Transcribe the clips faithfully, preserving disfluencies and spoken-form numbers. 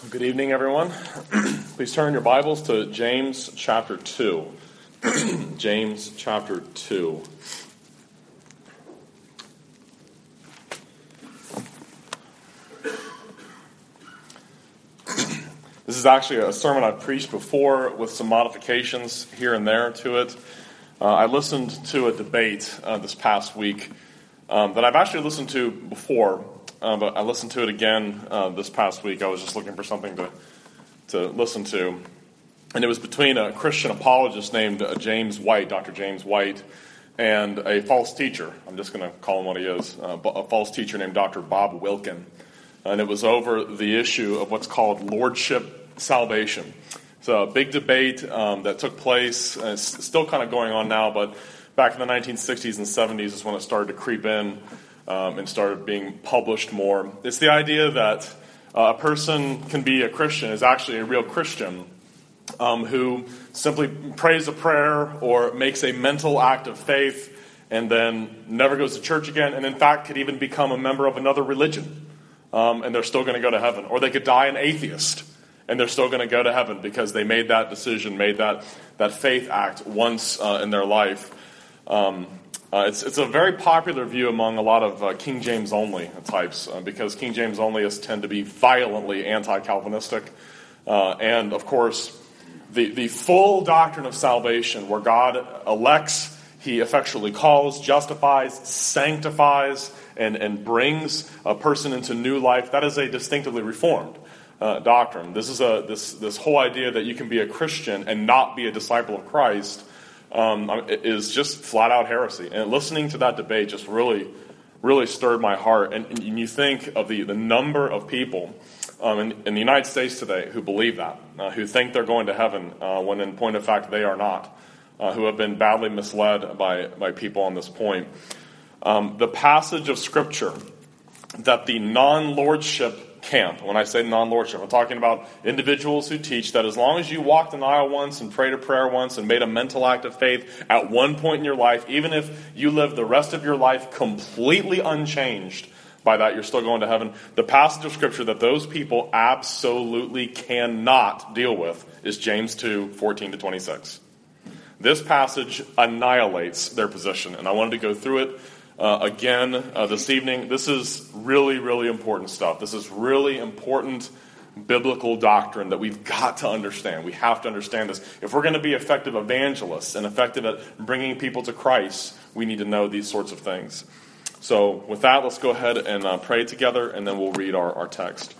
Good evening, everyone. Please turn your Bibles to James chapter two. James chapter two. This is actually a sermon I've preached before with some modifications here and there to it. Uh, I listened to a debate uh, this past week um, that I've actually listened to before. Uh, but I listened to it again uh, this past week. I was just looking for something to to listen to. And it was between a Christian apologist named uh, James White, Doctor James White, and a false teacher. I'm just going to call him what he is. Uh, a false teacher named Doctor Bob Wilkin. And it was over the issue of what's called lordship salvation. It's a big debate um, that took place. And it's still kind of going on now, but back in the nineteen sixties and seventies is when it started to creep in. Um, and started being published more. It's the idea that uh, a person can be a Christian, is actually a real Christian, um, who simply prays a prayer or makes a mental act of faith and then never goes to church again, and in fact could even become a member of another religion, um, and they're still going to go to heaven. Or they could die an atheist, and they're still going to go to heaven because they made that decision, made that, that faith act once uh, in their life. Um Uh, it's it's a very popular view among a lot of uh, King James only types uh, because King James onlyists tend to be violently anti-Calvinistic. Uh, and, of course, the, the full doctrine of salvation where God elects, he effectually calls, justifies, sanctifies, and, and brings a person into new life, that is a distinctively reformed uh, doctrine. This is a this this whole idea that you can be a Christian and not be a disciple of Christ Um, is just flat-out heresy. And listening to that debate just really, really stirred my heart. And, and you think of the, the number of people um, in, in the United States today who believe that, uh, who think they're going to heaven uh, when in point of fact they are not, uh, who have been badly misled by, by people on this point. Um, the passage of Scripture that the non-lordship camp, when I say non-lordship, I'm talking about individuals who teach that as long as you walked an aisle once and prayed a prayer once and made a mental act of faith at one point in your life, even if you live the rest of your life completely unchanged by that, you're still going to heaven. The passage of Scripture that those people absolutely cannot deal with is James two, fourteen to twenty-six. This passage annihilates their position, and I wanted to go through it Uh, again, uh, this evening. This is really, really important stuff. This is really important biblical doctrine that we've got to understand. We have to understand this. If we're going to be effective evangelists and effective at bringing people to Christ, we need to know these sorts of things. So with that, let's go ahead and uh, pray together, and then we'll read our, our text.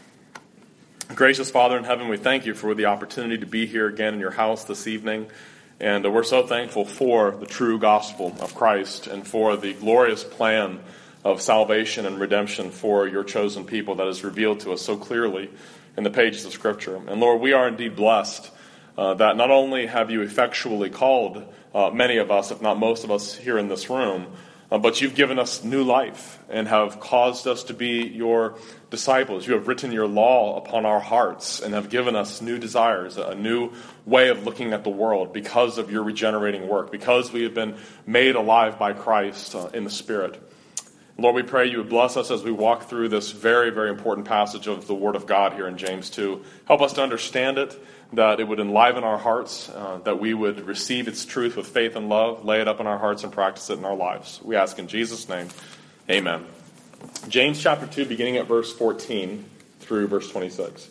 Gracious Father in heaven, we thank you for the opportunity to be here again in your house this evening. And we're so thankful for the true gospel of Christ and for the glorious plan of salvation and redemption for your chosen people that is revealed to us so clearly in the pages of Scripture. And Lord, we are indeed blessed uh, that not only have you effectually called uh, many of us, if not most of us here in this room, uh, but you've given us new life and have caused us to be your disciples. You have written your law upon our hearts and have given us new desires, a new way of looking at the world because of your regenerating work, because we have been made alive by Christ uh, in the Spirit. Lord, we pray you would bless us as we walk through this very, very important passage of the Word of God here in James two. Help us to understand it, that it would enliven our hearts, uh, that we would receive its truth with faith and love, lay it up in our hearts, and practice it in our lives. We ask in Jesus' name, amen. James chapter two, beginning at verse fourteen through verse twenty-six.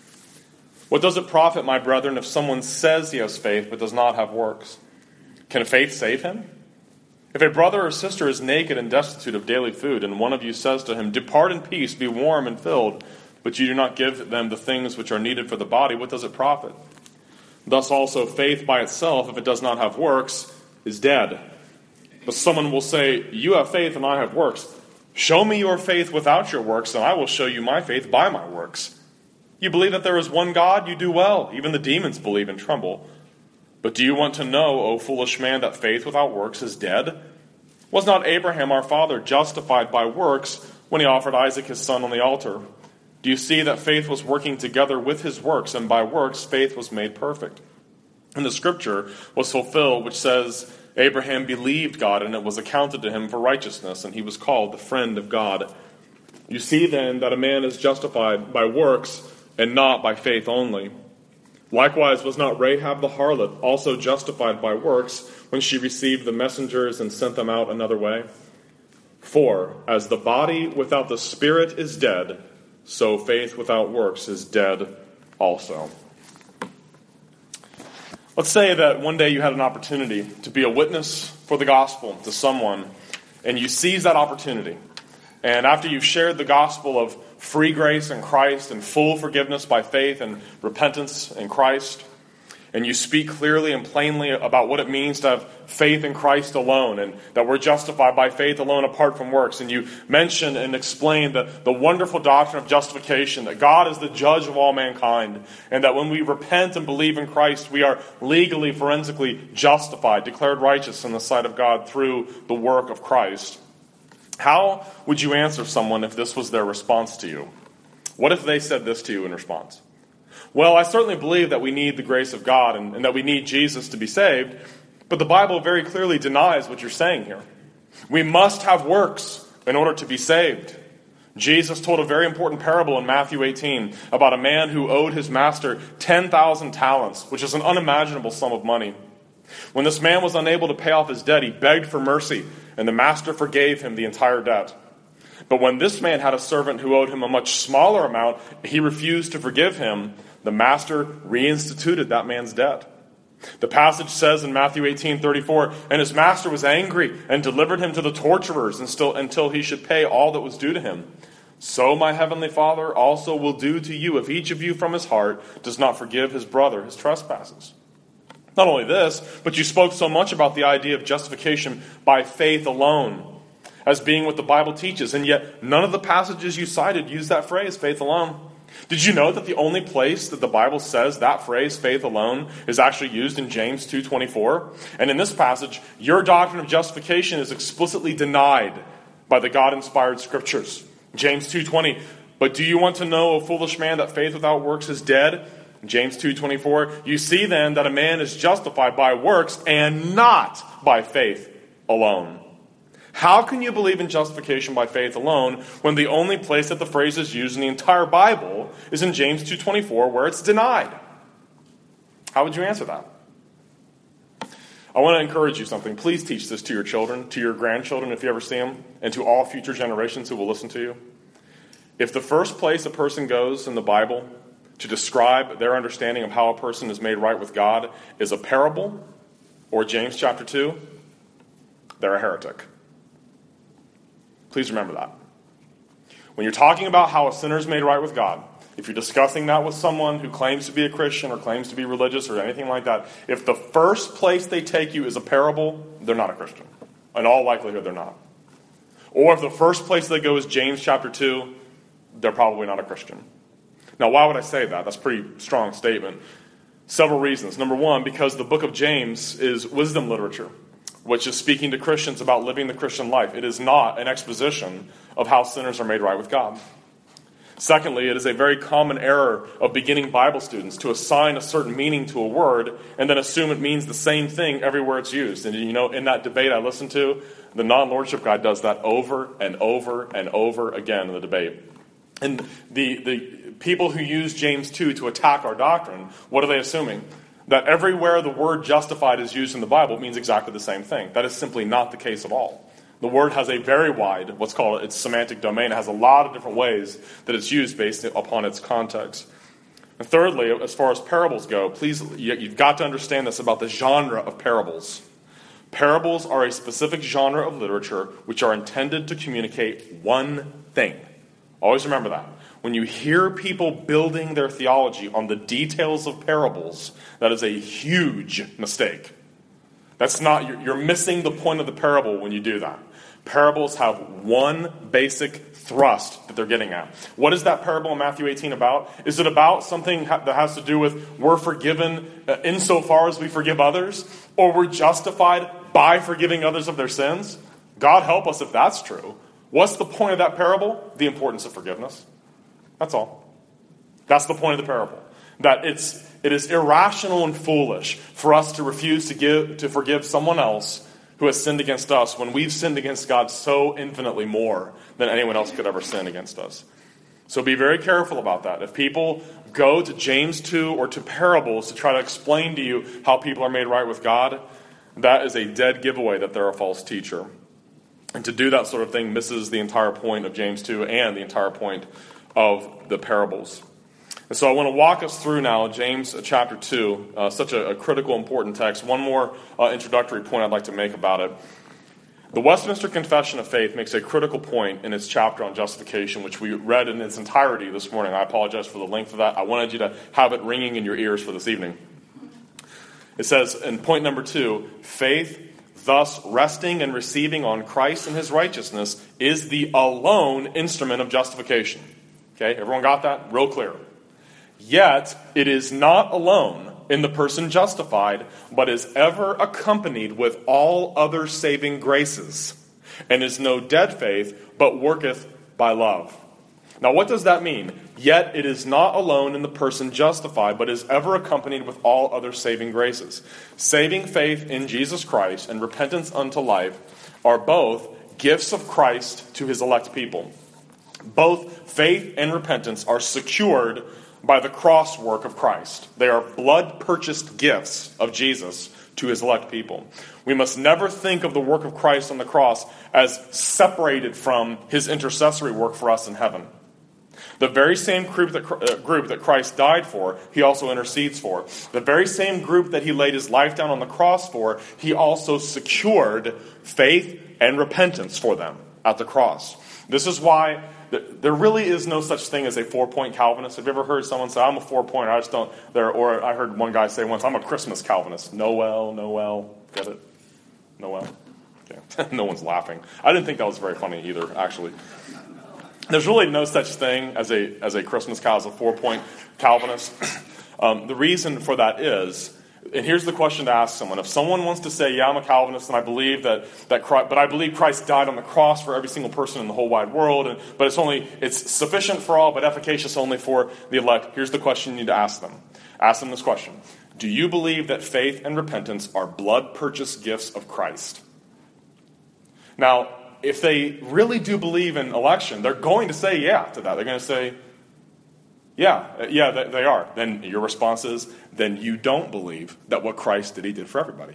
What does it profit, my brethren, if someone says he has faith but does not have works? Can faith save him? If a brother or sister is naked and destitute of daily food, and one of you says to him, "Depart in peace, be warm and filled," but you do not give them the things which are needed for the body, what does it profit? Thus also faith by itself, if it does not have works, is dead. But someone will say, "You have faith and I have works. Show me your faith without your works, and I will show you my faith by my works. You believe that there is one God? You do well. Even the demons believe and tremble. But do you want to know, O foolish man, that faith without works is dead? Was not Abraham our father justified by works when he offered Isaac his son on the altar? Do you see that faith was working together with his works, and by works faith was made perfect? And the scripture was fulfilled, which says, Abraham believed God, and it was accounted to him for righteousness, and he was called the friend of God. You see then that a man is justified by works and not by faith only. Likewise, was not Rahab the harlot also justified by works when she received the messengers and sent them out another way? For, as the body without the spirit is dead, so faith without works is dead also. Let's say that one day you had an opportunity to be a witness for the gospel to someone, and you seize that opportunity. And after you've shared the gospel of free grace in Christ and full forgiveness by faith and repentance in Christ, and you speak clearly and plainly about what it means to have faith in Christ alone, and that we're justified by faith alone apart from works, and you mention and explain the, the wonderful doctrine of justification, that God is the judge of all mankind, and that when we repent and believe in Christ, we are legally, forensically justified, declared righteous in the sight of God through the work of Christ. How would you answer someone if this was their response to you? What if they said this to you in response? Well, I certainly believe that we need the grace of God and, and that we need Jesus to be saved, but the Bible very clearly denies what you're saying here. We must have works in order to be saved. Jesus told a very important parable in Matthew eighteen about a man who owed his master ten thousand talents, which is an unimaginable sum of money. When this man was unable to pay off his debt, he begged for mercy, and the master forgave him the entire debt. But when this man had a servant who owed him a much smaller amount, he refused to forgive him. The master reinstituted that man's debt. The passage says in Matthew eighteen thirty-four, and his master was angry and delivered him to the torturers until, until he should pay all that was due to him. So my heavenly Father also will do to you if each of you from his heart does not forgive his brother his trespasses. Not only this, but you spoke so much about the idea of justification by faith alone as being what the Bible teaches, and yet none of the passages you cited use that phrase, faith alone. Did you know that the only place that the Bible says that phrase, faith alone, is actually used in James two twenty-four? And in this passage, your doctrine of justification is explicitly denied by the God-inspired Scriptures. James two twenty, but do you want to know, O foolish man, that faith without works is dead? James two twenty-four, you see then that a man is justified by works and not by faith alone. How can you believe in justification by faith alone when the only place that the phrase is used in the entire Bible is in James two twenty-four, where it's denied? How would you answer that? I want to encourage you something. Please teach this to your children, to your grandchildren if you ever see them, and to all future generations who will listen to you. If the first place a person goes in the Bible to describe their understanding of how a person is made right with God is a parable or James chapter two, they're a heretic. Please remember that. When you're talking about how a sinner is made right with God, if you're discussing that with someone who claims to be a Christian or claims to be religious or anything like that, if the first place they take you is a parable, they're not a Christian. In all likelihood, they're not. Or if the first place they go is James chapter two, they're probably not a Christian. Now, why would I say that? That's a pretty strong statement. Several reasons. Number one, because the book of James is wisdom literature, which is speaking to Christians about living the Christian life. It is not an exposition of how sinners are made right with God. Secondly, it is a very common error of beginning Bible students to assign a certain meaning to a word and then assume it means the same thing everywhere it's used. And you know, in that debate I listened to, the non-lordship guy does that over and over and over again in the debate. And the, the people who use James two to attack our doctrine, what are they assuming? That everywhere the word justified is used in the Bible, it means exactly the same thing. That is simply not the case at all. The word has a very wide, what's called its semantic domain. It has a lot of different ways that it's used based upon its context. And thirdly, as far as parables go, please, you've got to understand this about the genre of parables. Parables are a specific genre of literature which are intended to communicate one thing. Always remember that. When you hear people building their theology on the details of parables, that is a huge mistake. That's not, you're, you're missing the point of the parable when you do that. Parables have one basic thrust that they're getting at. What is that parable in Matthew eighteen about? Is it about something that has to do with we're forgiven insofar as we forgive others? Or we're justified by forgiving others of their sins? God help us if that's true. What's the point of that parable? The importance of forgiveness. That's all. That's the point of the parable. That it's it is irrational and foolish for us to refuse to give to forgive someone else who has sinned against us when we've sinned against God so infinitely more than anyone else could ever sin against us. So be very careful about that. If people go to James two or to parables to try to explain to you how people are made right with God, that is a dead giveaway that they're a false teacher. And to do that sort of thing misses the entire point of James two and the entire point of the parables. And so I want to walk us through now James chapter two, uh, such a, a critical, important text. One more uh, introductory point I'd like to make about it. The Westminster Confession of Faith makes a critical point in its chapter on justification, which we read in its entirety this morning. I apologize for the length of that. I wanted you to have it ringing in your ears for this evening. It says in point number two, faith, thus resting and receiving on Christ and his righteousness, is the alone instrument of justification. Okay, everyone got that? Real clear. Yet, it is not alone in the person justified, but is ever accompanied with all other saving graces, and is no dead faith, but worketh by love. Now, what does that mean? Yet it is not alone in the person justified, but is ever accompanied with all other saving graces. Saving faith in Jesus Christ and repentance unto life are both gifts of Christ to his elect people. Both faith and repentance are secured by the cross work of Christ. They are blood-purchased gifts of Jesus to his elect people. We must never think of the work of Christ on the cross as separated from his intercessory work for us in heaven. The very same group that, uh, group that Christ died for, he also intercedes for. The very same group that he laid his life down on the cross for, he also secured faith and repentance for them at the cross. This is why there really is no such thing as a four-point Calvinist. Have you ever heard someone say, I'm a four-pointer, I just don't, there, or I heard one guy say once, I'm a Christmas Calvinist. Noel, Noel, get it? Noel? Okay. No one's laughing. I didn't think that was very funny either, actually. There's really no such thing as a as a Christmas Calvinist, a four-point Calvinist. Um, the reason for that is, and here's the question to ask someone. If someone wants to say, yeah, I'm a Calvinist, and I believe that, that Christ, but I believe Christ died on the cross for every single person in the whole wide world, and, but it's only, it's sufficient for all, but efficacious only for the elect. Here's the question you need to ask them. Ask them this question. Do you believe that faith and repentance are blood-purchased gifts of Christ? Now, if they really do believe in election, they're going to say yeah to that. They're going to say, yeah, yeah, they are. Then your response is, then you don't believe that what Christ did, he did for everybody.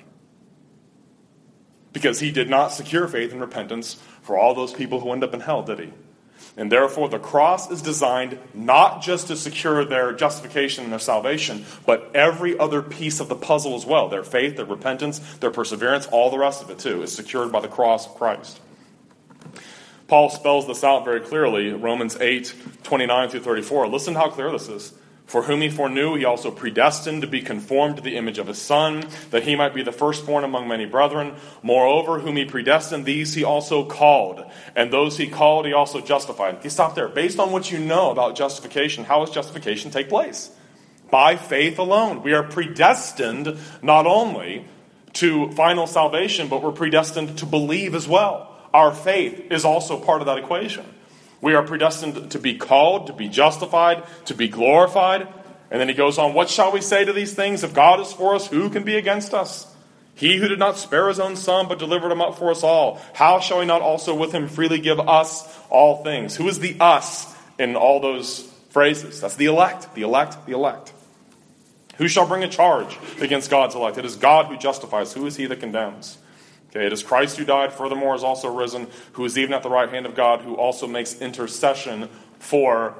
Because he did not secure faith and repentance for all those people who end up in hell, did he? And therefore, the cross is designed not just to secure their justification and their salvation, but every other piece of the puzzle as well. Their faith, their repentance, their perseverance, all the rest of it too, is secured by the cross of Christ. Paul spells this out very clearly, Romans eight, twenty-nine through thirty-four. Listen to how clear this is. For whom he foreknew, he also predestined to be conformed to the image of his Son, that he might be the firstborn among many brethren. Moreover, whom he predestined, these he also called. And those he called, he also justified. You stop there. Based on what you know about justification, how does justification take place? By faith alone. We are predestined not only to final salvation, but we're predestined to believe as well. Our faith is also part of that equation. We are predestined to be called, to be justified, to be glorified. And then he goes on, what shall we say to these things? If God is for us, who can be against us? He who did not spare his own Son, but delivered him up for us all, how shall he not also with him freely give us all things? Who is the us in all those phrases? That's the elect, the elect, the elect. Who shall bring a charge against God's elect? It is God who justifies. Who is he that condemns? Okay, it is Christ who died, furthermore is also risen, who is even at the right hand of God, who also makes intercession for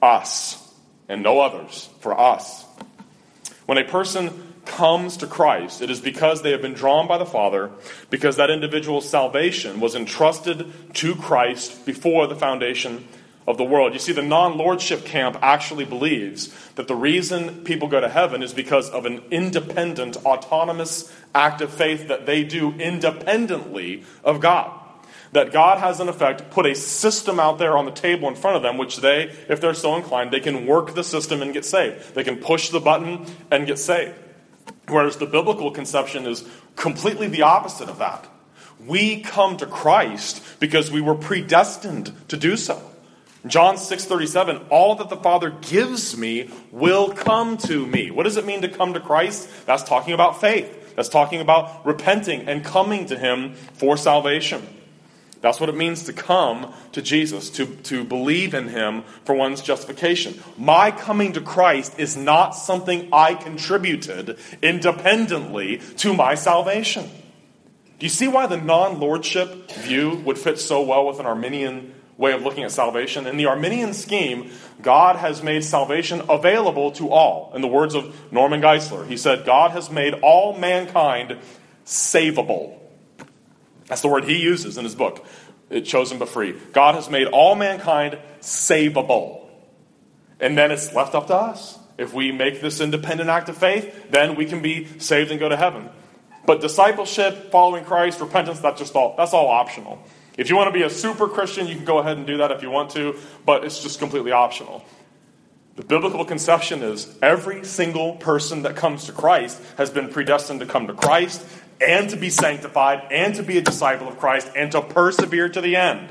us, and no others, for us. When a person comes to Christ, it is because they have been drawn by the Father, because that individual's salvation was entrusted to Christ before the foundation of the world. You see, the non-lordship camp actually believes that the reason people go to heaven is because of an independent, autonomous act of faith that they do independently of God. That God has, in effect, put a system out there on the table in front of them, which they, if they're so inclined, they can work the system and get saved. They can push the button and get saved. Whereas the biblical conception is completely the opposite of that. We come to Christ because we were predestined to do so. John six thirty-seven, all that the Father gives me will come to me. What does it mean to come to Christ? That's talking about faith. That's talking about repenting and coming to him for salvation. That's what it means to come to Jesus, to, to believe in him for one's justification. My coming to Christ is not something I contributed independently to my salvation. Do you see why the non-lordship view would fit so well with an Arminian way of looking at salvation? In the Arminian scheme, God has made salvation available to all. In the words of Norman Geisler, he said, God has made all mankind savable. That's the word he uses in his book, It Chosen But Free. God has made all mankind savable. And then it's left up to us. If we make this independent act of faith, then we can be saved and go to heaven. But discipleship, following Christ, repentance, that's just all, that's all optional. If you want to be a super Christian, you can go ahead and do that if you want to, but it's just completely optional. The biblical conception is every single person that comes to Christ has been predestined to come to Christ and to be sanctified and to be a disciple of Christ and to persevere to the end. And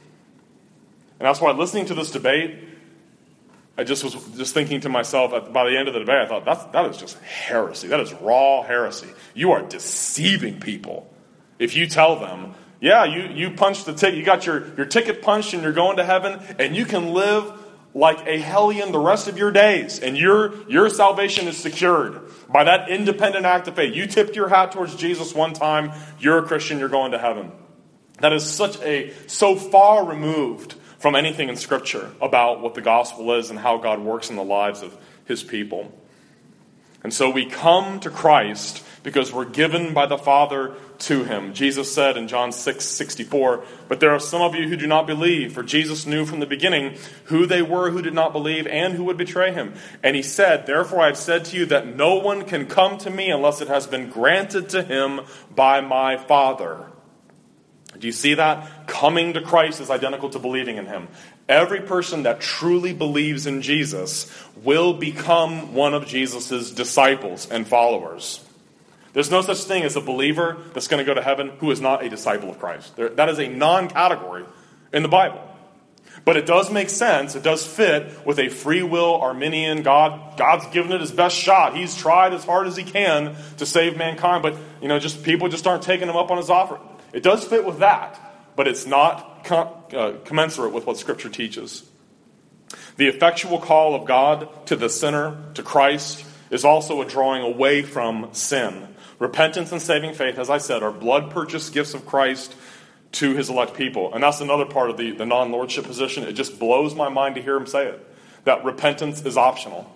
that's why listening to this debate, I just was just thinking to myself, by the end of the debate, I thought, that's, that is just heresy. That is raw heresy. You are deceiving people if you tell them, yeah, you, you punched the ticket, you got your, your ticket punched and you're going to heaven, and you can live like a hellion the rest of your days, and your, your salvation is secured by that independent act of faith. You tipped your hat towards Jesus one time, you're a Christian, you're going to heaven. That is such a, so far removed from anything in Scripture about what the gospel is and how God works in the lives of his people. And so we come to Christ because we're given by the Father to him. Jesus said in John six sixty-four, but there are some of you who do not believe, for Jesus knew from the beginning who they were who did not believe and who would betray him. And he said, therefore I have said to you that no one can come to me unless it has been granted to him by my Father. Do you see that? Coming to Christ is identical to believing in him. Every person that truly believes in Jesus will become one of Jesus' disciples and followers. There's no such thing as a believer that's going to go to heaven who is not a disciple of Christ. There, that is a non-category in the Bible. But it does make sense. It does fit with a free will Arminian God. God's given it his best shot. He's tried as hard as he can to save mankind. But, you know, just people just aren't taking him up on his offer. It does fit with that. But it's not com- uh, commensurate with what Scripture teaches. The effectual call of God to the sinner, to Christ, is also a drawing away from sin. Repentance and saving faith, as I said, are blood-purchased gifts of Christ to his elect people. And that's another part of the, the non-lordship position. It just blows my mind to hear him say it, that repentance is optional.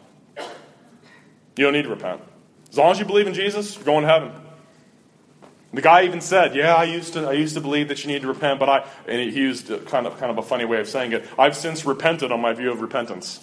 You don't need to repent. As long as you believe in Jesus, you're going to heaven. The guy even said, yeah, I used to I used to believe that you need to repent, but I, and he used kind of, kind of a funny way of saying it, I've since repented on my view of repentance.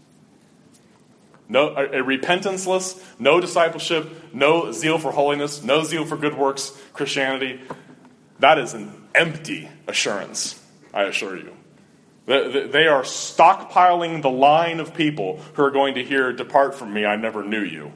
No, a, a repentanceless, no discipleship, no zeal for holiness, no zeal for good works Christianity, that is an empty assurance, I assure you. They, they are stockpiling the line of people who are going to hear, depart from me, I never knew you.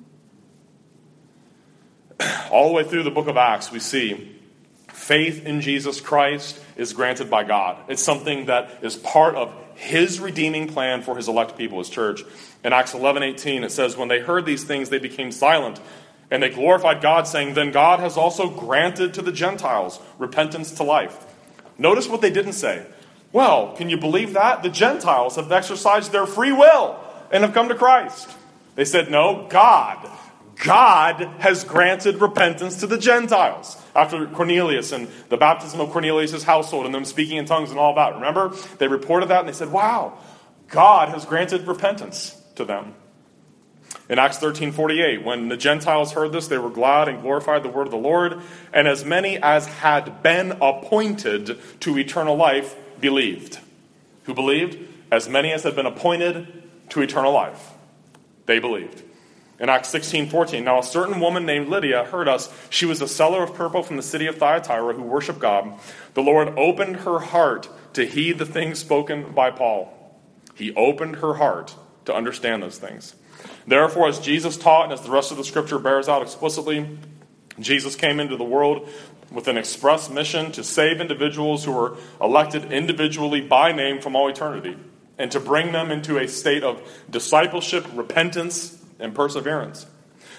All the way through the book of Acts, we see faith in Jesus Christ is granted by God. It's something that is part of his redeeming plan for his elect people, his church. In Acts eleven eighteen, it says, when they heard these things, they became silent, and they glorified God, saying, then God has also granted to the Gentiles repentance to life. Notice what they didn't say. Well, can you believe that? The Gentiles have exercised their free will and have come to Christ. They said, no, God. God has granted repentance to the Gentiles. After Cornelius and the baptism of Cornelius' household and them speaking in tongues and all that. Remember? They reported that and they said, wow, God has granted repentance to them. In Acts thirteen forty-eight, when the Gentiles heard this, they were glad and glorified the word of the Lord. And as many as had been appointed to eternal life believed. Who believed? As many as had been appointed to eternal life. They believed. In Acts sixteen fourteen, now a certain woman named Lydia heard us. She was a seller of purple from the city of Thyatira who worshiped God. The Lord opened her heart to heed the things spoken by Paul. He opened her heart to understand those things. Therefore, as Jesus taught, and as the rest of the Scripture bears out explicitly, Jesus came into the world with an express mission to save individuals who were elected individually by name from all eternity, and to bring them into a state of discipleship, repentance, and perseverance.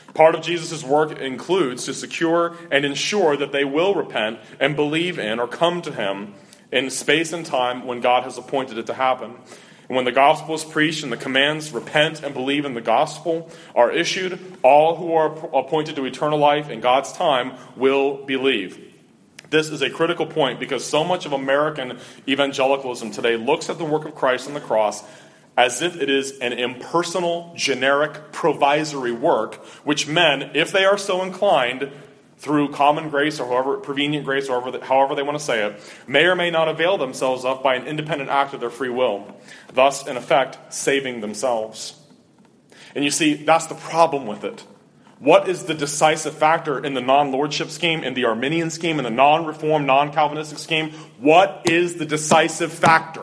Part of Jesus' work includes to secure and ensure that they will repent and believe in or come to him in space and time when God has appointed it to happen. And when the gospel is preached and the commands repent and believe in the gospel are issued, all who are appointed to eternal life in God's time will believe. This is a critical point because so much of American evangelicalism today looks at the work of Christ on the cross as if it is an impersonal, generic, provisory work, which men, if they are so inclined, through common grace or however prevenient grace, or however, however they want to say it, may or may not avail themselves of by an independent act of their free will, thus, in effect, saving themselves. And you see, that's the problem with it. What is the decisive factor in the non-lordship scheme, in the Arminian scheme, in the non-reform, non-Calvinistic scheme? What is the decisive factor?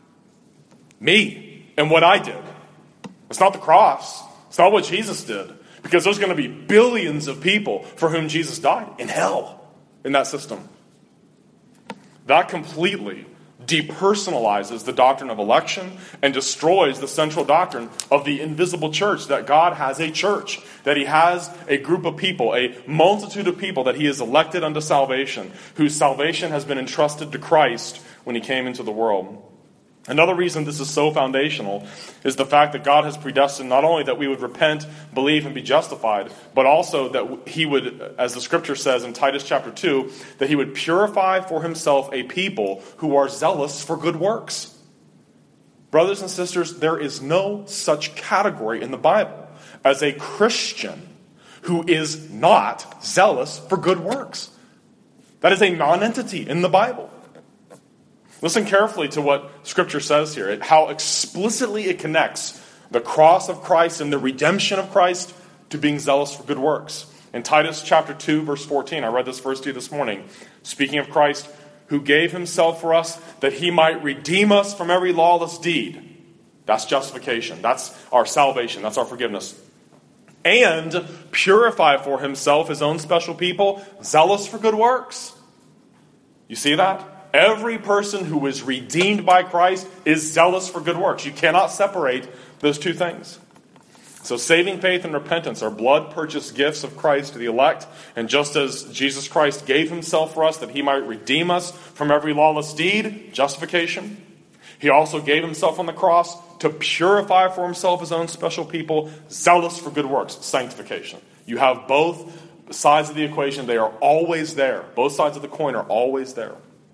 Me and what I did. It's not the cross. It's not what Jesus did. Because there's going to be billions of people for whom Jesus died in hell in that system. That completely depersonalizes the doctrine of election and destroys the central doctrine of the invisible church, that God has a church, that he has a group of people, a multitude of people that he has elected unto salvation, whose salvation has been entrusted to Christ when he came into the world. Another reason this is so foundational is the fact that God has predestined not only that we would repent, believe, and be justified, but also that he would, as the scripture says in Titus chapter two, that he would purify for himself a people who are zealous for good works. Brothers and sisters, there is no such category in the Bible as a Christian who is not zealous for good works. That is a non-entity in the Bible. Listen carefully to what Scripture says here, how explicitly it connects the cross of Christ and the redemption of Christ to being zealous for good works. In Titus chapter two, verse fourteen, I read this verse to you this morning, speaking of Christ, who gave himself for us that he might redeem us from every lawless deed. That's justification. That's our salvation. That's our forgiveness. And purify for himself his own special people, zealous for good works. You see that? Every person who is redeemed by Christ is zealous for good works. You cannot separate those two things. So saving faith and repentance are blood-purchased gifts of Christ to the elect. And just as Jesus Christ gave himself for us that he might redeem us from every lawless deed, justification, he also gave himself on the cross to purify for himself his own special people, zealous for good works, sanctification. You have both sides of the equation. They are always there. Both sides of the coin are always there.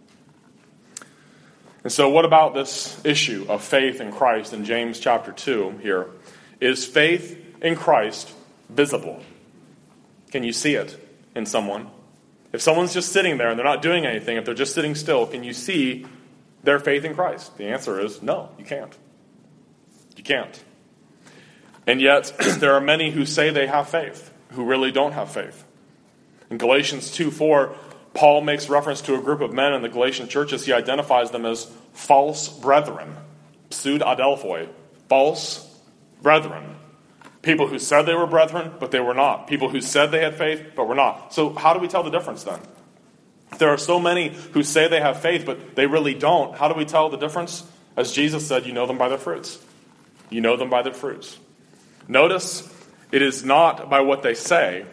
And so what about this issue of faith in Christ in James chapter two here? Is faith in Christ visible? Can you see it in someone? If someone's just sitting there and they're not doing anything, if they're just sitting still, can you see their faith in Christ? The answer is no, you can't. You can't. And yet, there are many who say they have faith, who really don't have faith. In Galatians two four, Paul makes reference to a group of men in the Galatian churches. He identifies them as false brethren, pseud adelphoi, false brethren. People who said they were brethren, but they were not. People who said they had faith, but were not. So how do we tell the difference then? If there are so many who say they have faith, but they really don't, how do we tell the difference? As Jesus said, you know them by their fruits. You know them by their fruits. Notice, it is not by what they say,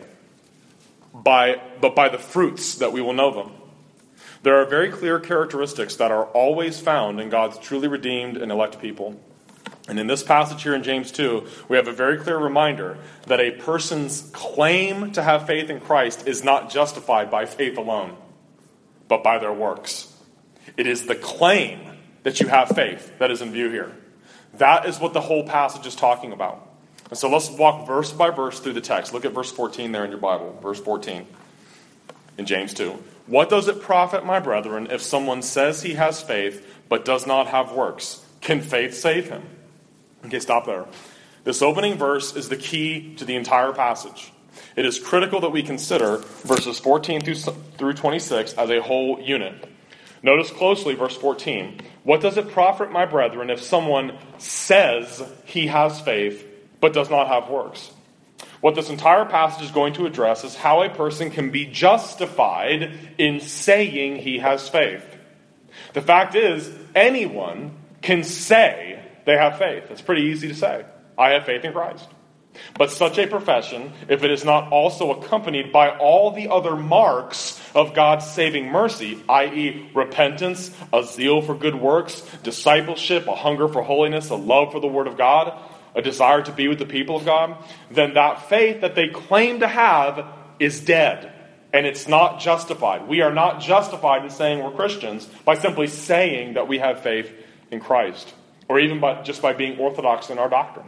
By, but by the fruits that we will know them. There are very clear characteristics that are always found in God's truly redeemed and elect people. And in this passage here in James two, we have a very clear reminder that a person's claim to have faith in Christ is not justified by faith alone, but by their works. It is the claim that you have faith that is in view here. That is what the whole passage is talking about. And so let's walk verse by verse through the text. Look at verse fourteen there in your Bible. Verse fourteen in James two. What does it profit, my brethren, if someone says he has faith but does not have works? Can faith save him? Okay, stop there. This opening verse is the key to the entire passage. It is critical that we consider verses fourteen through twenty-six as a whole unit. Notice closely verse fourteen. What does it profit, my brethren, if someone says he has faith but does not have works? What this entire passage is going to address is how a person can be justified in saying he has faith. The fact is, anyone can say they have faith. It's pretty easy to say, I have faith in Christ. But such a profession, if it is not also accompanied by all the other marks of God's saving mercy, that is repentance, a zeal for good works, discipleship, a hunger for holiness, a love for the Word of God, a desire to be with the people of God, then that faith that they claim to have is dead, and it's not justified. We are not justified in saying we're Christians by simply saying that we have faith in Christ, or even by, just by being orthodox in our doctrine.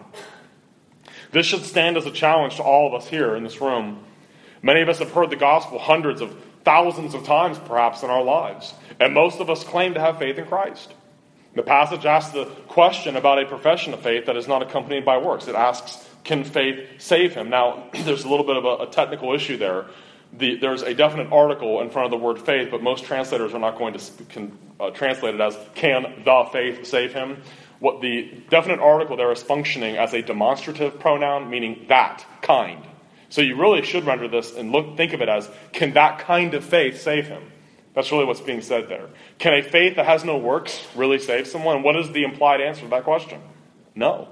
This should stand as a challenge to all of us here in this room. Many of us have heard the gospel hundreds of thousands of times, perhaps, in our lives, and most of us claim to have faith in Christ. The passage asks the question about a profession of faith that is not accompanied by works. It asks, can faith save him? Now, there's a little bit of a, a technical issue there. The, there's a definite article in front of the word faith, but most translators are not going to can, uh, translate it as, can the faith save him? What the definite article there is functioning as a demonstrative pronoun, meaning that kind. So you really should render this and look, think of it as, can that kind of faith save him? That's really what's being said there. Can a faith that has no works really save someone? What is the implied answer to that question? No.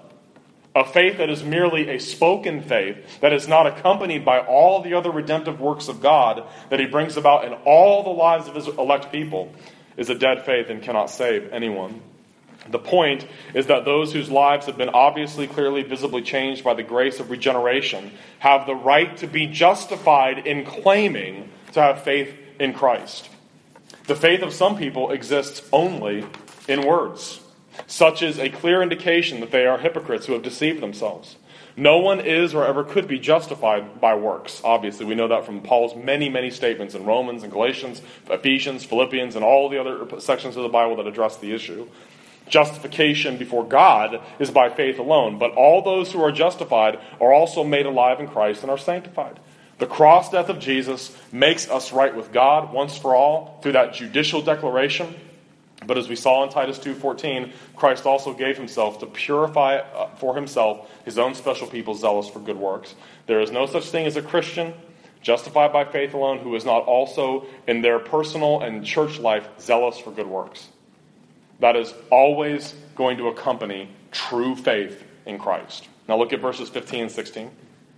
A faith that is merely a spoken faith, that is not accompanied by all the other redemptive works of God that he brings about in all the lives of his elect people, is a dead faith and cannot save anyone. The point is that those whose lives have been obviously, clearly, visibly changed by the grace of regeneration have the right to be justified in claiming to have faith in Christ. The faith of some people exists only in words. Such is a clear indication that they are hypocrites who have deceived themselves. No one is or ever could be justified by works. Obviously, we know that from Paul's many, many statements in Romans and Galatians, Ephesians, Philippians, and all the other sections of the Bible that address the issue. Justification before God is by faith alone, but all those who are justified are also made alive in Christ and are sanctified. The cross death of Jesus makes us right with God once for all through that judicial declaration. But as we saw in Titus two fourteen, Christ also gave himself to purify for himself his own special people zealous for good works. There is no such thing as a Christian justified by faith alone who is not also in their personal and church life zealous for good works. That is always going to accompany true faith in Christ. Now look at verses fifteen and sixteen.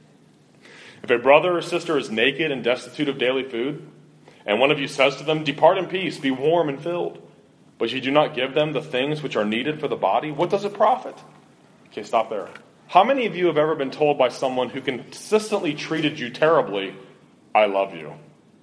If a brother or sister is naked and destitute of daily food, and one of you says to them, depart in peace, be warm and filled, but you do not give them the things which are needed for the body, what does it profit? Okay, stop there. How many of you have ever been told by someone who consistently treated you terribly, I love you?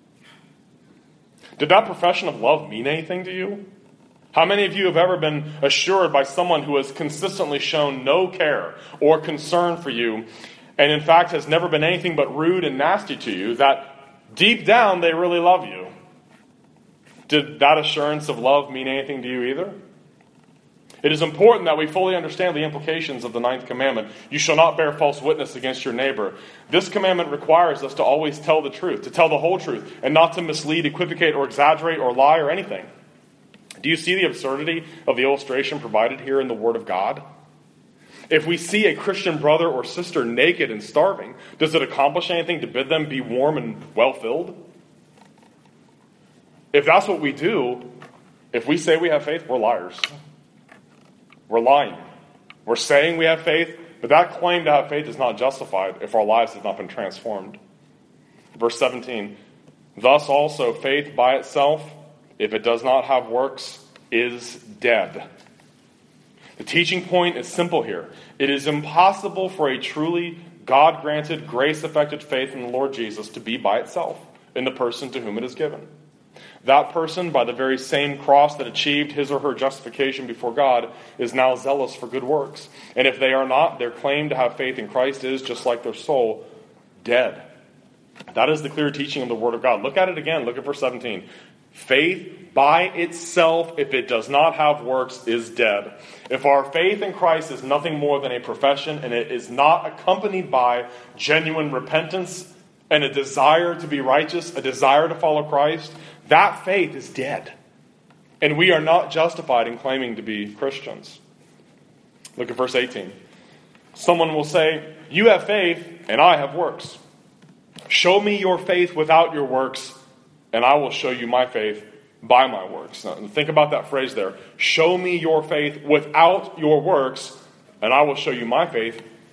Did that profession of love mean anything to you? How many of you have ever been assured by someone who has consistently shown no care or concern for you, and in fact has never been anything but rude and nasty to you, that deep down they really love you? Did that assurance of love mean anything to you either? It is important that we fully understand the implications of the ninth commandment. You shall not bear false witness against your neighbor. This commandment requires us to always tell the truth, to tell the whole truth, and not to mislead, equivocate, or exaggerate, or lie, or anything. Do you see the absurdity of the illustration provided here in the Word of God? If we see a Christian brother or sister naked and starving, does it accomplish anything to bid them be warm and well-filled? If that's what we do, if we say we have faith, we're liars. We're lying. We're saying we have faith, but that claim to have faith is not justified if our lives have not been transformed. Verse seventeen, thus also faith by itself, if it does not have works, is dead. The teaching point is simple here. It is impossible for a truly God-granted, grace-affected faith in the Lord Jesus to be by itself in the person to whom it is given. That person, by the very same cross that achieved his or her justification before God, is now zealous for good works. And if they are not, their claim to have faith in Christ is, just like their soul, dead. That is the clear teaching of the Word of God. Look at it again. Look at verse seventeen. Faith by itself, if it does not have works, is dead. If our faith in Christ is nothing more than a profession and it is not accompanied by genuine repentance and a desire to be righteous, a desire to follow Christ, that faith is dead. And we are not justified in claiming to be Christians. Look at verse eighteen. Someone will say, you have faith and I have works. Show me your faith without your works, and I will show you my faith by my works. Now, think about that phrase there. Show me your faith without your works, and I will show you my faith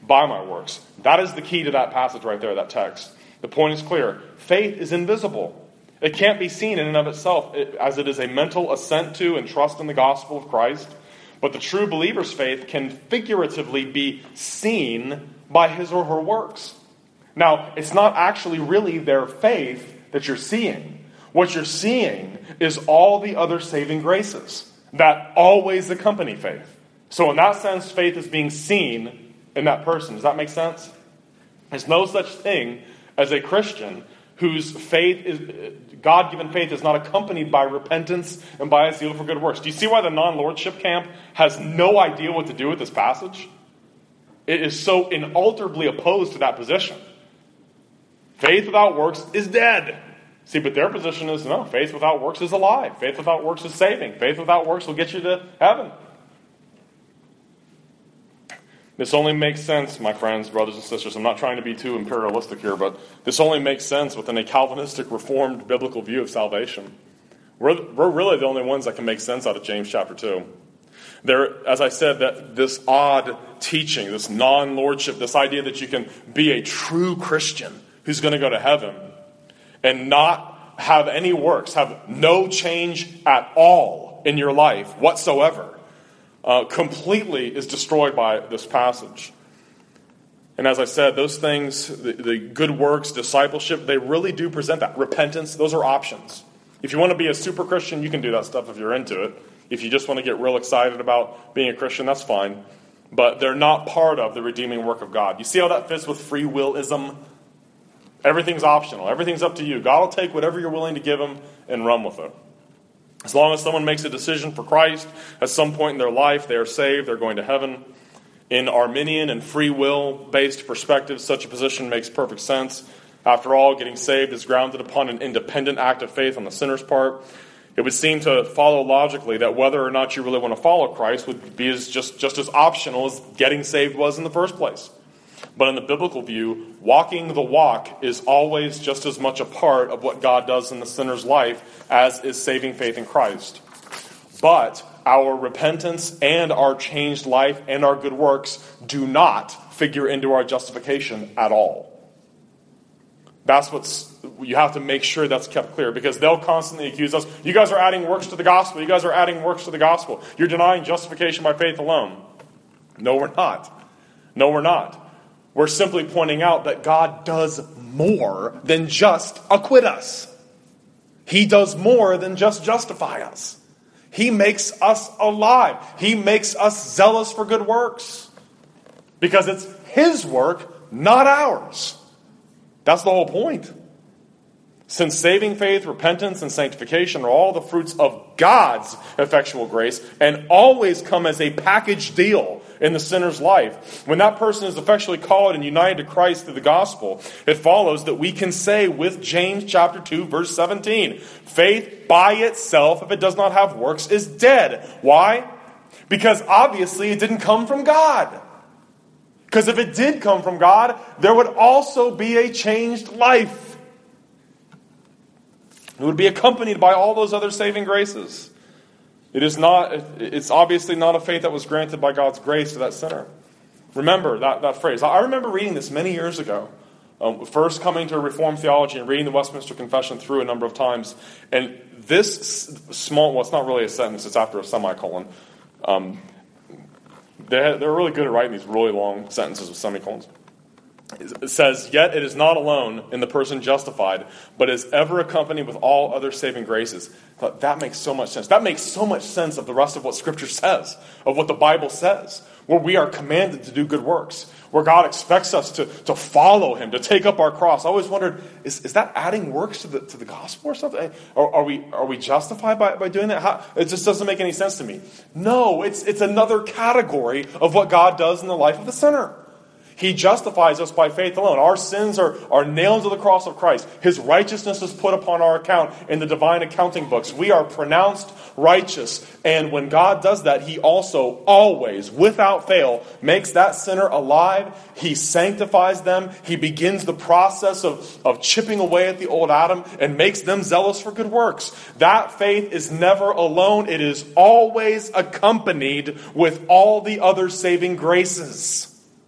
by my works. That is the key to that passage right there, that text. The point is clear. Faith is invisible. It can't be seen in and of itself, as it is a mental assent to and trust in the gospel of Christ. But the true believer's faith can figuratively be seen by his or her works. Now, it's not actually really their faith that you're seeing. What you're seeing is all the other saving graces that always accompany faith. So in that sense, faith is being seen in that person. Does that make sense? There's no such thing as a Christian whose faith is, God-given faith is not accompanied by repentance and by a zeal for good works. Do you see why the non-lordship camp has no idea what to do with this passage? It is so inalterably opposed to that position. Faith without works is dead. See, but their position is, no, faith without works is alive. Faith without works is saving. Faith without works will get you to heaven. This only makes sense, my friends, brothers and sisters. I'm not trying to be too imperialistic here, but this only makes sense within a Calvinistic, Reformed, biblical view of salvation. We're, we're really the only ones that can make sense out of James chapter two. There, as I said, that this odd teaching, this non-lordship, this idea that you can be a true Christian who's going to go to heaven and not have any works, have no change at all in your life whatsoever, Uh, completely is destroyed by this passage. And as I said, those things, the, the good works, discipleship, they really do present that. Repentance, those are options. If you want to be a super Christian, you can do that stuff if you're into it. If you just want to get real excited about being a Christian, that's fine. But they're not part of the redeeming work of God. You see how that fits with free willism? Everything's optional. Everything's up to you. God will take whatever you're willing to give him and run with it. As long as someone makes a decision for Christ at some point in their life, they are saved, they're going to heaven. In Arminian and free will-based perspectives, such a position makes perfect sense. After all, getting saved is grounded upon an independent act of faith on the sinner's part. It would seem to follow logically that whether or not you really want to follow Christ would be as just, just as optional as getting saved was in the first place. But in the biblical view, walking the walk is always just as much a part of what God does in the sinner's life as is saving faith in Christ. But our repentance and our changed life and our good works do not figure into our justification at all. That's what's, you have to make sure that's kept clear, because they'll constantly accuse us. You guys are adding works to the gospel. You guys are adding works to the gospel. You're denying justification by faith alone. No, we're not. No, we're not. We're simply pointing out that God does more than just acquit us. He does more than just justify us. He makes us alive. He makes us zealous for good works. Because it's his work, not ours. That's the whole point. Since saving faith, repentance, and sanctification are all the fruits of God's effectual grace and always come as a package deal in the sinner's life, when that person is effectually called and united to Christ through the gospel, it follows that we can say with James chapter two, verse seventeen, faith by itself, if it does not have works, is dead. Why? Because obviously it didn't come from God. Because if it did come from God, there would also be a changed life. It would be accompanied by all those other saving graces. It is not, it's obviously not a faith that was granted by God's grace to that sinner. Remember that, that phrase. I remember reading this many years ago. Um, first coming to Reformed theology and reading the Westminster Confession through a number of times. And this small, well, it's not really a sentence, it's after a semicolon. Um, they're, they're really good at writing these really long sentences with semicolons. It says, yet it is not alone in the person justified, but is ever accompanied with all other saving graces. But that makes so much sense. That makes so much sense of the rest of what Scripture says, of what the Bible says, where we are commanded to do good works, where God expects us to, to follow him, to take up our cross. I always wondered, is, is that adding works to the to the gospel or something? Or are we are we justified by, by doing that? How, it just doesn't make any sense to me. No, it's it's another category of what God does in the life of the sinner. He justifies us by faith alone. Our sins are, are nailed to the cross of Christ. His righteousness is put upon our account in the divine accounting books. We are pronounced righteous. And when God does that, he also always, without fail, makes that sinner alive. He sanctifies them. He begins the process of, of chipping away at the old Adam and makes them zealous for good works. That faith is never alone. It is always accompanied with all the other saving graces.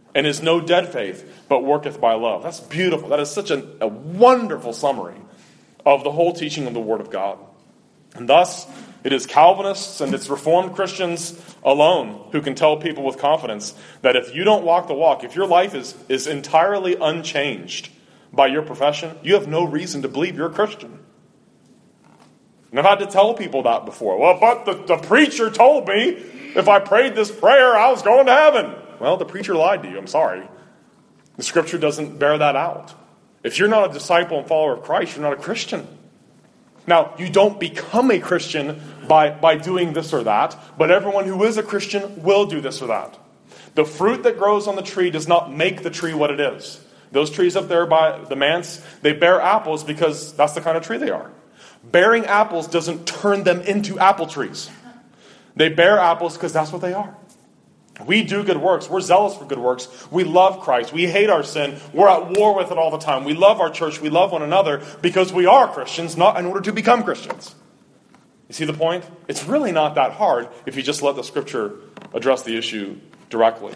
and is no dead faith, but worketh by love. That's beautiful. That is such a, a wonderful summary of the whole teaching of the Word of God. And thus, it is Calvinists and it's Reformed Christians alone who can tell people with confidence that if you don't walk the walk, if your life is, is entirely unchanged by your profession, you have no reason to believe you're a Christian. And I've had to tell people that before. Well, but the, the preacher told me if I prayed this prayer, I was going to heaven. Well, the preacher lied to you. I'm sorry. The Scripture doesn't bear that out. If you're not a disciple and follower of Christ, you're not a Christian. Now, you don't become a Christian by, by doing this or that, but everyone who is a Christian will do this or that. The fruit that grows on the tree does not make the tree what it is. Those trees up there by the manse, they bear apples because that's the kind of tree they are. Bearing apples doesn't turn them into apple trees. They bear apples because that's what they are. We do good works. We're zealous for good works. We love Christ. We hate our sin. We're at war with it all the time. We love our church. We love one another because we are Christians, not in order to become Christians. You see the point? It's really not that hard if you just let the Scripture address the issue directly.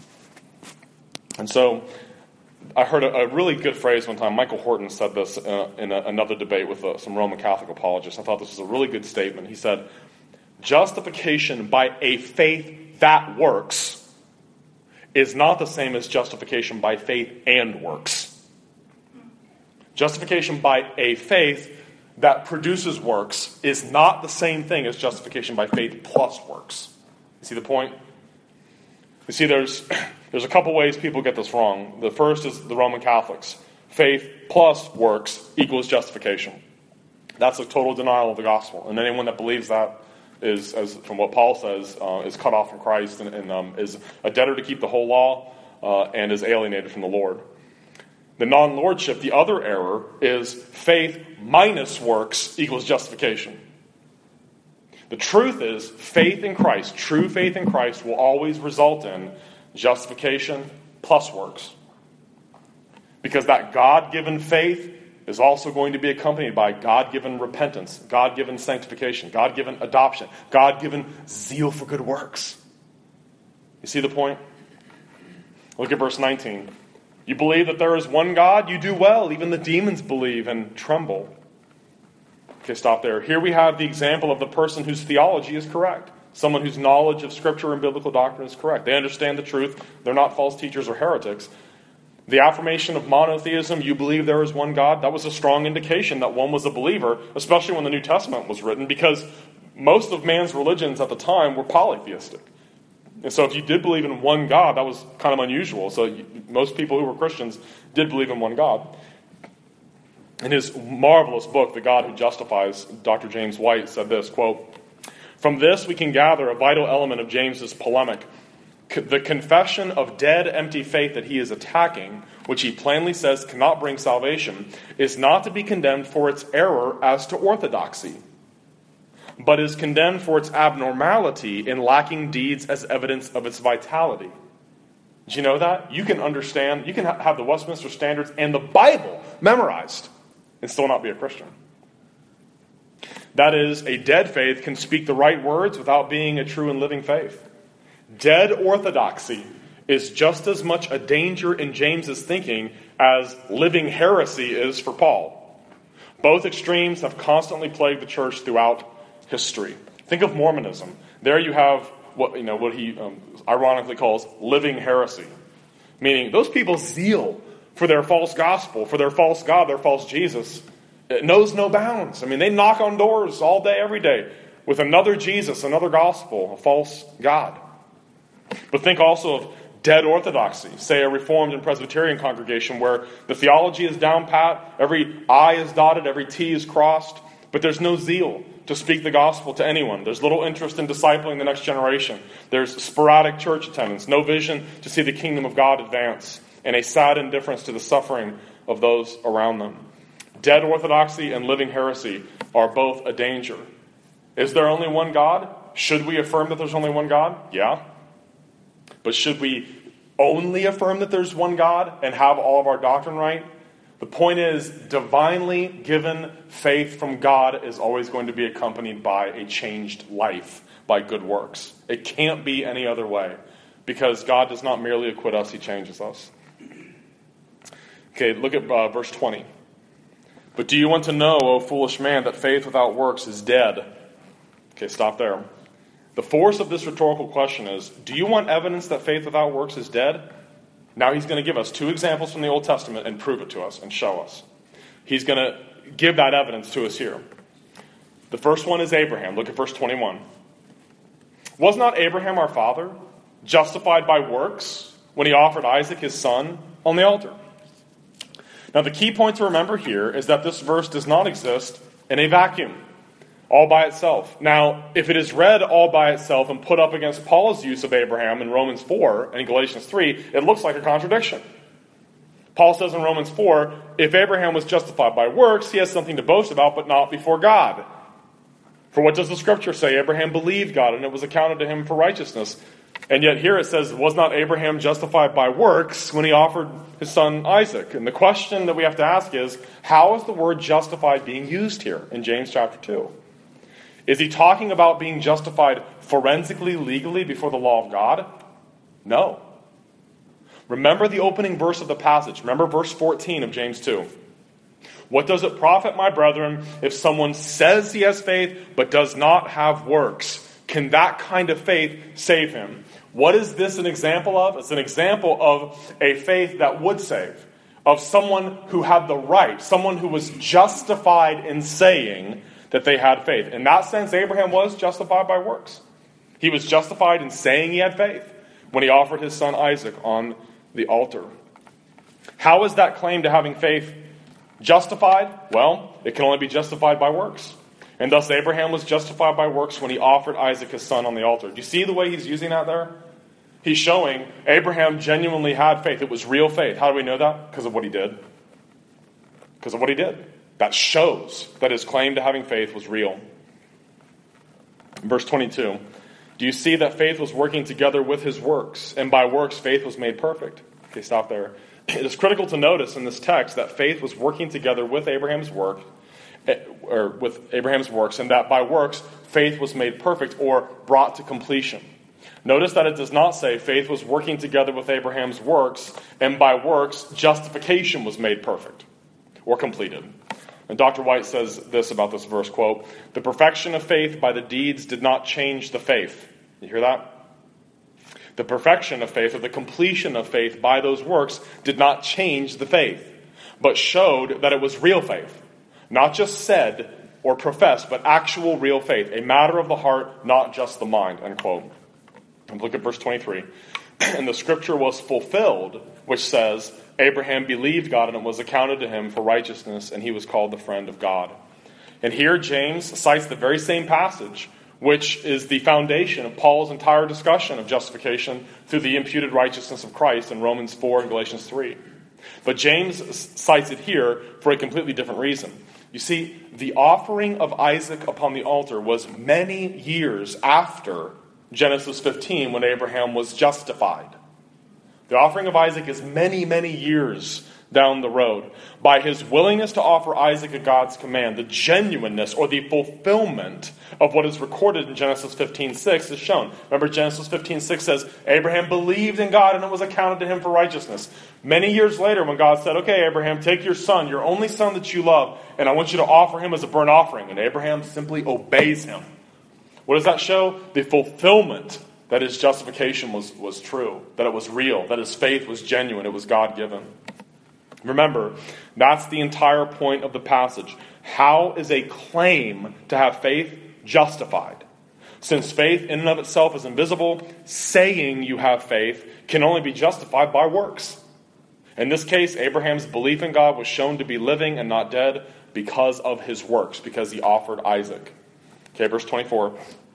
And so, I heard a, a really good phrase one time. Michael Horton said this uh, in a, another debate with uh, some Roman Catholic apologists. I thought this was a really good statement. He said, justification by a faith that works is not the same as justification by faith and works. Justification by a faith that produces works is not the same thing as justification by faith plus works. You see the point? You see, there's there's a couple ways people get this wrong. The first is the Roman Catholics. Faith plus works equals justification. That's a total denial of the gospel. And anyone that believes that is, as from what Paul says, uh, is cut off from Christ and, and um, is a debtor to keep the whole law uh, and is alienated from the Lord. The non-lordship, the other error, is faith minus works equals justification. The truth is, faith in Christ, true faith in Christ, will always result in justification plus works. Because that God-given faith is also going to be accompanied by God-given repentance, God-given sanctification, God-given adoption, God-given zeal for good works. You see the point? Look at verse nineteen. You believe that there is one God? You do well. Even the demons believe and tremble. Okay, stop there. Here we have the example of the person whose theology is correct. Someone whose knowledge of Scripture and biblical doctrine is correct. They understand the truth. They're not false teachers or heretics. The affirmation of monotheism, you believe there is one God, that was a strong indication that one was a believer, especially when the New Testament was written, because most of man's religions at the time were polytheistic. And so if you did believe in one God, that was kind of unusual. So you, most people who were Christians did believe in one God. In his marvelous book, The God Who Justifies, Doctor James White said this, quote, "From this we can gather a vital element of James's polemic. The confession of dead, empty faith that he is attacking, which he plainly says cannot bring salvation, is not to be condemned for its error as to orthodoxy, but is condemned for its abnormality in lacking deeds as evidence of its vitality." Did you know that? You can understand, you can have the Westminster Standards and the Bible memorized and still not be a Christian. That is, a dead faith can speak the right words without being a true and living faith. Dead orthodoxy is just as much a danger in James's thinking as living heresy is for Paul. Both extremes have constantly plagued the church throughout history. Think of Mormonism. There you have what you know what he um, ironically calls living heresy, meaning those people's zeal for their false gospel, for their false God, their false Jesus, it knows no bounds. I mean, they knock on doors all day, every day with another Jesus, another gospel, a false God. But think also of dead orthodoxy, say a Reformed and Presbyterian congregation where the theology is down pat, every I is dotted, every T is crossed, but there's no zeal to speak the gospel to anyone. There's little interest in discipling the next generation. There's sporadic church attendance, no vision to see the kingdom of God advance, and a sad indifference to the suffering of those around them. Dead orthodoxy and living heresy are both a danger. Is there only one God? Should we affirm that there's only one God? Yeah. But should we only affirm that there's one God and have all of our doctrine right? The point is, divinely given faith from God is always going to be accompanied by a changed life, by good works. It can't be any other way. because God does not merely acquit us, he changes us. Okay, look at uh, verse twenty. But do you want to know, O foolish man, that faith without works is dead? Okay, stop there. The force of this rhetorical question is, do you want evidence that faith without works is dead? Now he's going to give us two examples from the Old Testament and prove it to us and show us. He's going to give that evidence to us here. The first one is Abraham. Look at verse twenty-one. Was not Abraham our father justified by works when he offered Isaac his son on the altar? Now the key point to remember here is that this verse does not exist in a vacuum, all by itself. Now, if it is read all by itself and put up against Paul's use of Abraham in Romans four and Galatians three, it looks like a contradiction. Paul says in Romans four, if Abraham was justified by works, he has something to boast about, but not before God. For what does the scripture say? Abraham believed God, and it was accounted to him for righteousness. And yet here it says, was not Abraham justified by works when he offered his son Isaac? And the question that we have to ask is, how is the word justified being used here in James chapter two? Is he talking about being justified forensically, legally before the law of God? No. Remember the opening verse of the passage. Remember verse fourteen of James two. What does it profit, my brethren, if someone says he has faith but does not have works? Can that kind of faith save him? What is this an example of? It's an example of a faith that would save. Of someone who had the right, someone who was justified in saying that they had faith. In that sense, Abraham was justified by works. He was justified in saying he had faith when he offered his son Isaac on the altar. How is that claim to having faith justified? Well, it can only be justified by works. And thus Abraham was justified by works when he offered Isaac his son on the altar. Do you see the way he's using that there? He's showing Abraham genuinely had faith. It was real faith. How do we know that? Because of what he did. Because of what he did. That shows that his claim to having faith was real. Verse twenty-two. Do you see that faith was working together with his works? And by works, faith was made perfect. Okay, stop there. It is critical to notice in this text that faith was working together with Abraham's work, or with Abraham's works, and that by works, faith was made perfect or brought to completion. Notice that it does not say faith was working together with Abraham's works, and by works, justification was made perfect or completed. And Doctor White says this about this verse, quote, the perfection of faith by the deeds did not change the faith. You hear that? The perfection of faith, or the completion of faith by those works, did not change the faith, but showed that it was real faith. Not just said or professed, but actual real faith. A matter of the heart, not just the mind, end quote. And look at verse twenty-three. And the scripture was fulfilled, which says, Abraham believed God, and it was accounted to him for righteousness, and he was called the friend of God. And here James cites the very same passage, which is the foundation of Paul's entire discussion of justification through the imputed righteousness of Christ in Romans four and Galatians three. But James cites it here for a completely different reason. You see, the offering of Isaac upon the altar was many years after Genesis fifteen, when Abraham was justified. The offering of Isaac is many, many years down the road. By his willingness to offer Isaac at God's command, the genuineness or the fulfillment of what is recorded in Genesis fifteen six is shown. Remember, Genesis fifteen six says, Abraham believed in God and it was accounted to him for righteousness. Many years later, when God said, okay, Abraham, take your son, your only son that you love, and I want you to offer him as a burnt offering. And Abraham simply obeys him. What does that show? The fulfillment that his justification was, was true, that it was real, that his faith was genuine, it was God-given. Remember, that's the entire point of the passage. How is a claim to have faith justified? Since faith in and of itself is invisible, saying you have faith can only be justified by works. In this case, Abraham's belief in God was shown to be living and not dead because of his works, because he offered Isaac. Okay, verse twenty-four.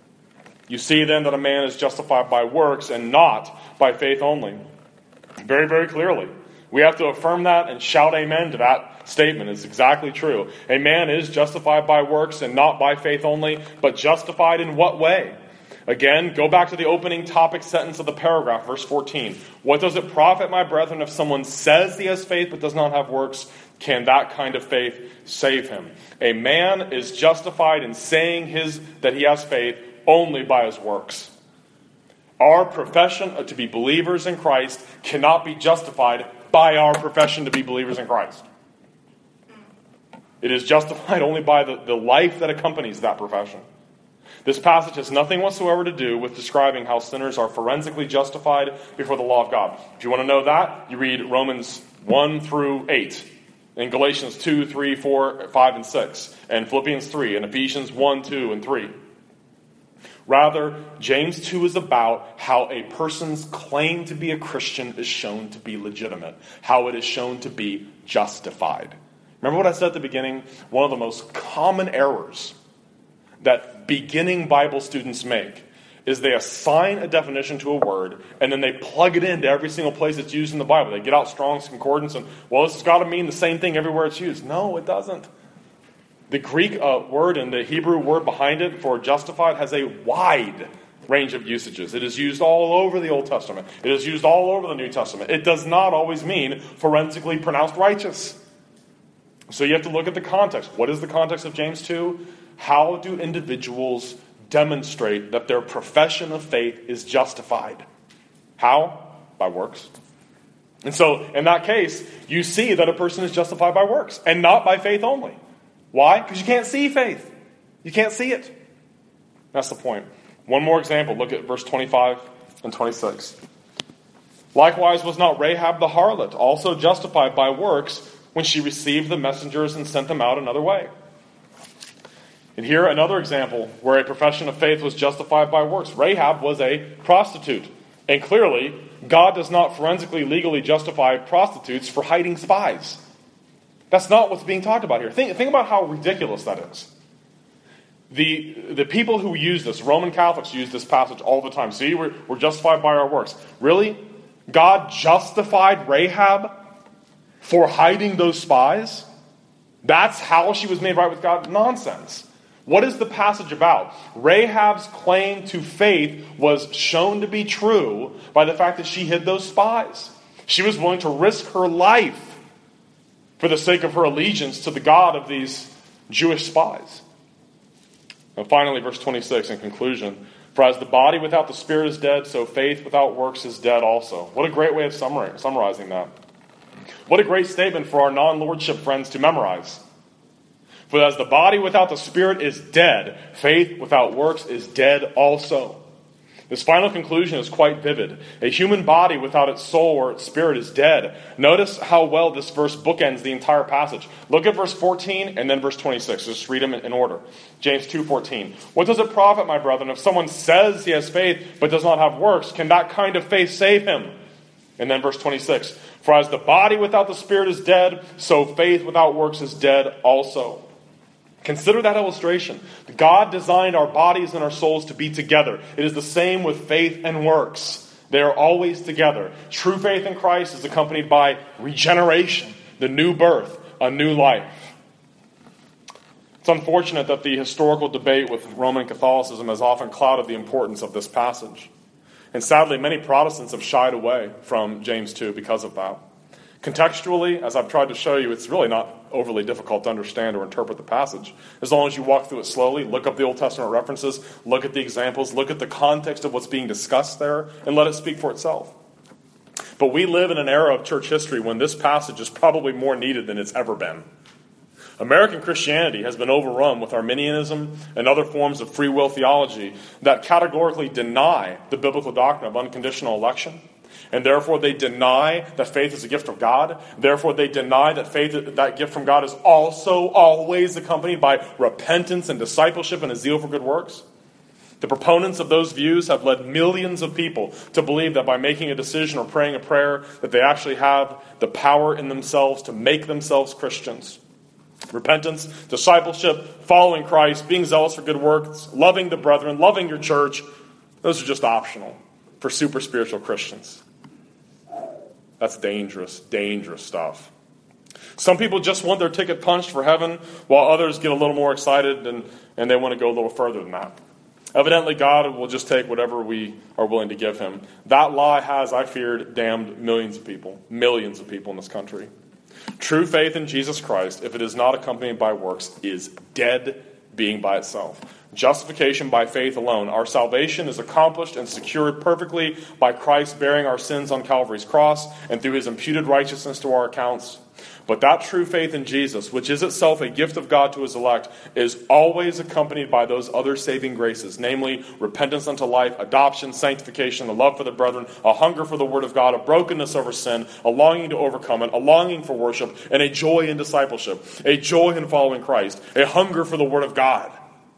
You see then that a man is justified by works and not by faith only. Very, very clearly. We have to affirm that and shout amen to that statement. It's exactly true. A man is justified by works and not by faith only, but justified in what way? Again, go back to the opening topic sentence of the paragraph, verse fourteen. What does it profit, my brethren, if someone says he has faith but does not have works? Can that kind of faith save him? A man is justified in saying his that he has faith only by his works. Our profession to be believers in Christ cannot be justified by our profession to be believers in Christ. It is justified only by the, the life that accompanies that profession. This passage has nothing whatsoever to do with describing how sinners are forensically justified before the law of God. If you want to know that, you read Romans one through eight, and Galatians two, three, four, five, and six, and Philippians three, and Ephesians one, two, and three. Rather, James two is about how a person's claim to be a Christian is shown to be legitimate, how it is shown to be justified. Remember what I said at the beginning? One of the most common errors that beginning Bible students make is they assign a definition to a word and then they plug it into every single place it's used in the Bible. They get out Strong's Concordance and, well, this has got to mean the same thing everywhere it's used. No, it doesn't. The Greek uh, word and the Hebrew word behind it for justified has a wide range of usages. It is used all over the Old Testament. It is used all over the New Testament. It does not always mean forensically pronounced righteous. So you have to look at the context. What is the context of James two? How do individuals demonstrate that their profession of faith is justified? How? By works. And so, in that case, you see that a person is justified by works, and not by faith only. Why? Because you can't see faith. You can't see it. That's the point. One more example. Look at verse twenty-five and twenty-six. Likewise was not Rahab the harlot also justified by works when she received the messengers and sent them out another way? And here another example where a profession of faith was justified by works. Rahab was a prostitute. And clearly, God does not forensically legally justify prostitutes for hiding spies. That's not what's being talked about here. Think, think about how ridiculous that is. The, the people who use this, Roman Catholics use this passage all the time. See, we're, we're justified by our works. Really? God justified Rahab for hiding those spies? That's how she was made right with God? Nonsense. What is the passage about? Rahab's claim to faith was shown to be true by the fact that she hid those spies. She was willing to risk her life for the sake of her allegiance to the God of these Jewish spies. And finally, verse twenty-six in conclusion. For as the body without the spirit is dead, so faith without works is dead also. What a great way of summarizing that. What a great statement for our non-lordship friends to memorize. For as the body without the spirit is dead, faith without works is dead also. This final conclusion is quite vivid. A human body without its soul or its spirit is dead. Notice how well this verse bookends the entire passage. Look at verse fourteen and then verse twenty-six. Just read them in order. James two fourteen. What does it profit, my brethren, if someone says he has faith but does not have works? Can that kind of faith save him? And then verse twenty-six. For as the body without the spirit is dead, so faith without works is dead also. Consider that illustration. God designed our bodies and our souls to be together. It is the same with faith and works. They are always together. True faith in Christ is accompanied by regeneration, the new birth, a new life. It's unfortunate that the historical debate with Roman Catholicism has often clouded the importance of this passage. And sadly, many Protestants have shied away from James two because of that. Contextually, as I've tried to show you, it's really not overly difficult to understand or interpret the passage. As long as you walk through it slowly, look up the Old Testament references, look at the examples, look at the context of what's being discussed there, and let it speak for itself. But we live in an era of church history when this passage is probably more needed than it's ever been. American Christianity has been overrun with Arminianism and other forms of free will theology that categorically deny the biblical doctrine of unconditional election. And therefore they deny that faith is a gift of God. Therefore they deny that faith, that gift from God, is also always accompanied by repentance and discipleship and a zeal for good works. The proponents of those views have led millions of people to believe that by making a decision or praying a prayer, that they actually have the power in themselves to make themselves Christians. Repentance, discipleship, following Christ, being zealous for good works, loving the brethren, loving your church, those are just optional for super spiritual Christians. That's dangerous, dangerous stuff. Some people just want their ticket punched for heaven, while others get a little more excited and, and they want to go a little further than that. Evidently, God will just take whatever we are willing to give him. That lie has, I feared, damned millions of people, millions of people in this country. True faith in Jesus Christ, if it is not accompanied by works, is dead, being by itself. Justification by faith alone. Our salvation is accomplished and secured perfectly by Christ bearing our sins on Calvary's cross and through his imputed righteousness to our accounts. But that true faith in Jesus, which is itself a gift of God to his elect, is always accompanied by those other saving graces, namely repentance unto life, adoption, sanctification, a love for the brethren, a hunger for the word of God, a brokenness over sin, a longing to overcome it, a longing for worship, and a joy in discipleship, a joy in following Christ, a hunger for the word of God.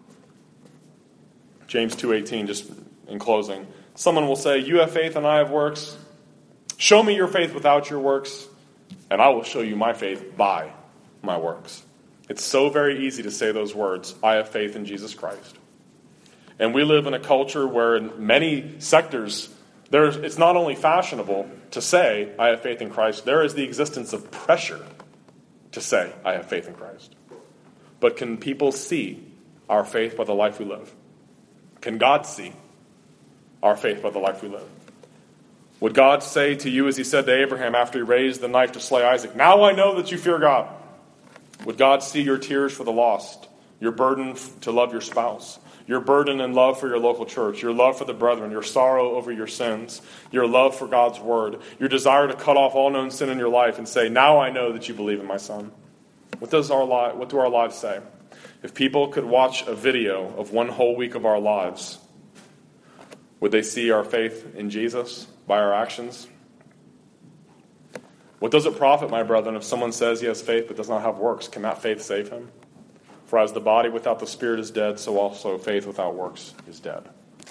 James two eighteen, just in closing. Someone will say, you have faith and I have works. Show me your faith without your works, and I will show you my faith by my works. It's so very easy to say those words, I have faith in Jesus Christ. And we live in a culture where in many sectors, there's, it's not only fashionable to say, I have faith in Christ, there is the existence of pressure to say, I have faith in Christ. But can people see our faith by the life we live? Can God see our faith by the life we live? Would God say to you as he said to Abraham after he raised the knife to slay Isaac, now I know that you fear God? Would God see your tears for the lost, your burden to love your spouse, your burden and love for your local church, your love for the brethren, your sorrow over your sins, your love for God's word, your desire to cut off all known sin in your life and say, now I know that you believe in my Son? What does our li- what do our lives say? If people could watch a video of one whole week of our lives, would they see our faith in Jesus by our actions? What does it profit, my brethren, if someone says he has faith but does not have works? Can that faith save him? For as the body without the spirit is dead, so also faith without works is dead.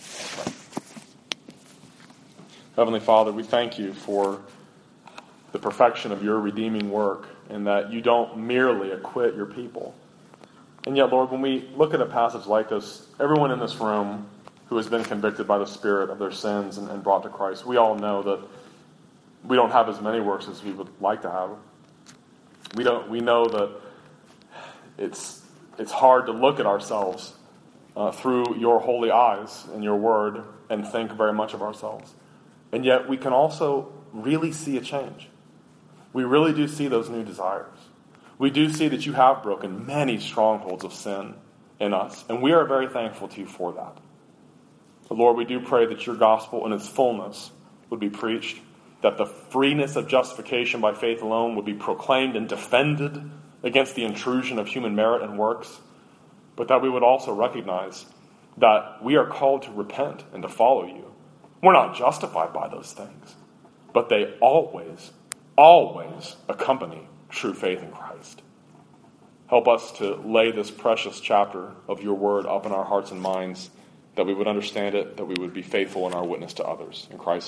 Heavenly Father, we thank you for the perfection of your redeeming work and that you don't merely acquit your people. And yet, Lord, when we look at a passage like this, everyone in this room who has been convicted by the Spirit of their sins and, and brought to Christ, we all know that we don't have as many works as we would like to have. We don't. We know that it's it's hard to look at ourselves uh, through your holy eyes and your word and think very much of ourselves. And yet we can also really see a change. We really do see those new desires. We do see that you have broken many strongholds of sin in us, and we are very thankful to you for that. But Lord, we do pray that your gospel in its fullness would be preached, that the freeness of justification by faith alone would be proclaimed and defended against the intrusion of human merit and works, but that we would also recognize that we are called to repent and to follow you. We're not justified by those things, but they always, always accompany true faith in Christ. Help us to lay this precious chapter of your word up in our hearts and minds, that we would understand it, that we would be faithful in our witness to others. In Christ's